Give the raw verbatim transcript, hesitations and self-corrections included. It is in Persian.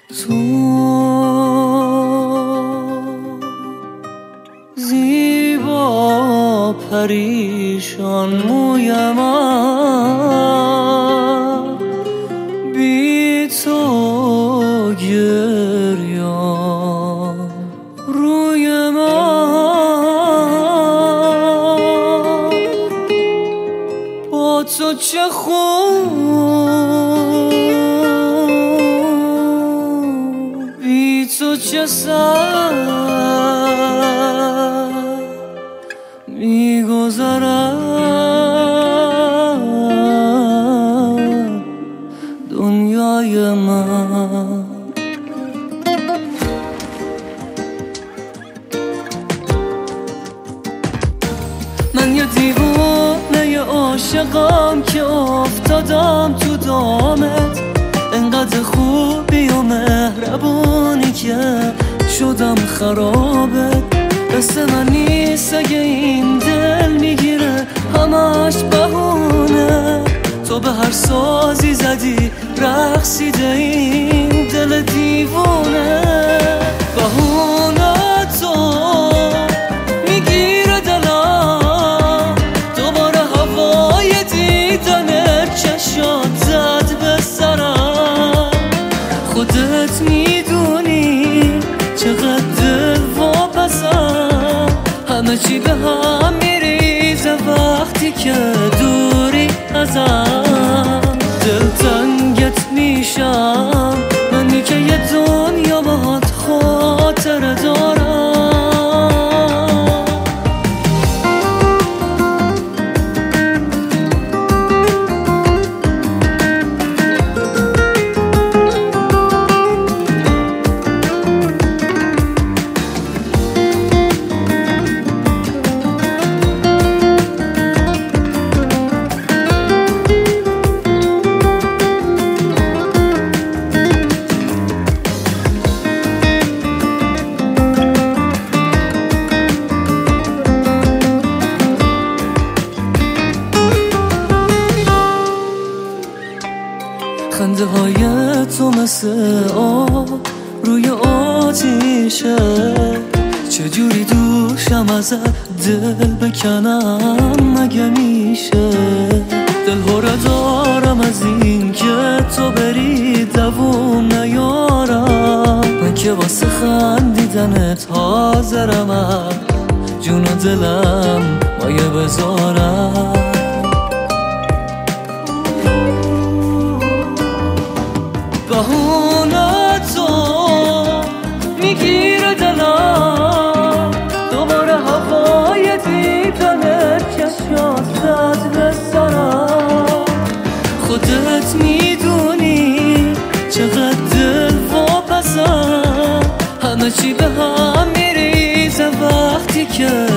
تو زیبا پریشان مویم، بی تو گریان روی من. با تو چه خوب، بی تو چه سر میگذرد دنیای من. من یه دیوانه عاشقم که افتادم تو دامت، انقدر خوبی و مهربونی که شدم خرابت. دست من نیست اگه این دل میگیره همش بهونه، تو به هر سازی زدی رقصیده این دل دیوونه. بهونه تو میگیره دلم، دوباره هوای دیدن چشات زد به سرم. خودت میدونی چقدر دل واپسم، همه چی به هم میریزه وقتی که دوری ازم. دلتنگت میشم منی که یه دنیا باهات خاطره دارم. خنده های تو مثل آب روی آتیشه، چجوری دوشم ازت دل بکنم مگه میشه؟ دل هره دارم از این که تو بری دووم نیارم. من که واسه خندیدنت حاضرم از جون و دلم مایه بذارم. بهونه تو میگیره دلم، دوباره هوای دیدن چشات زد به سرم. خودت میدونی چقدر دل واپسم، همه چی به هم میریزه وقتی که